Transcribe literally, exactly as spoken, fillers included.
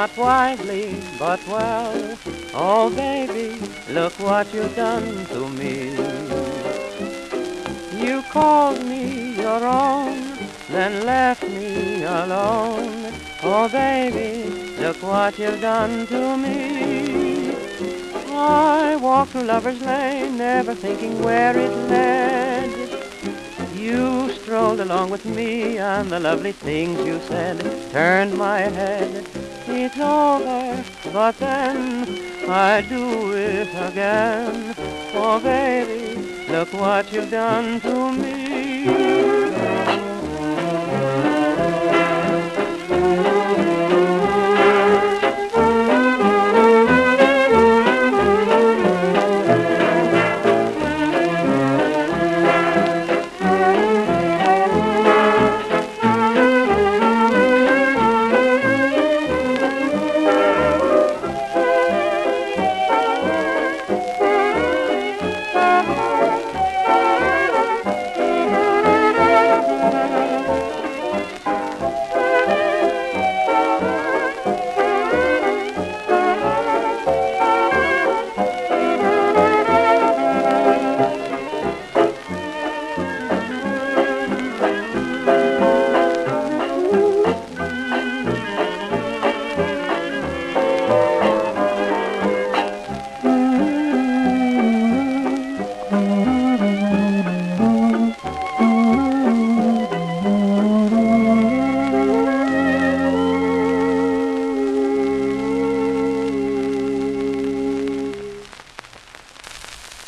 not wisely, but well. Oh, baby, look what you've done to me. You called me your own, then left me alone. Oh, baby, look what you've done to me. I walked through Lover's Lane, never thinking where it led. You strolled along with me, and the lovely things you said turned my head. It's over, but then I'd do it again. Oh, baby, look what you've done to me.